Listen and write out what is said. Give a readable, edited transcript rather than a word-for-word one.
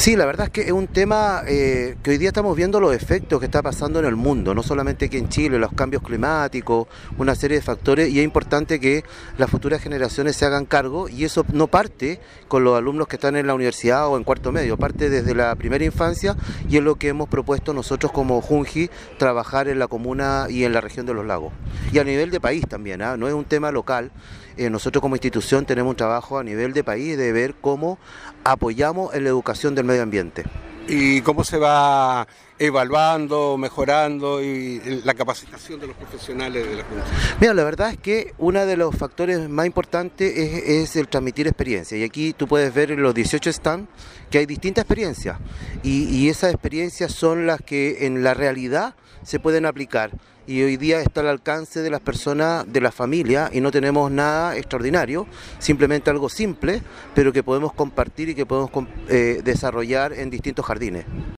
Sí, la verdad es que es un tema que hoy día estamos viendo los efectos que está pasando en el mundo, no solamente aquí en Chile, los cambios climáticos, una serie de factores, y es importante que las futuras generaciones se hagan cargo, y eso no parte con los alumnos que están en la universidad o en cuarto medio, parte desde la primera infancia, y es lo que hemos propuesto nosotros como Junji, trabajar en la comuna y en la región de los lagos. Y a nivel de país también, no es un tema local. Nosotros como institución tenemos un trabajo a nivel de país de ver cómo apoyamos en la educación del medio ambiente. ¿Y cómo se va evaluando, mejorando y la capacitación de los profesionales de la Junta? Mira, la verdad es que uno de los factores más importantes es el transmitir experiencia, y aquí tú puedes ver en los 18 stands que hay distintas experiencias, y esas experiencias son las que en la realidad se pueden aplicar, y hoy día está al alcance de las personas, de la familia, y no tenemos nada extraordinario, simplemente algo simple, pero que podemos compartir y que podemos desarrollar en distintos jardines.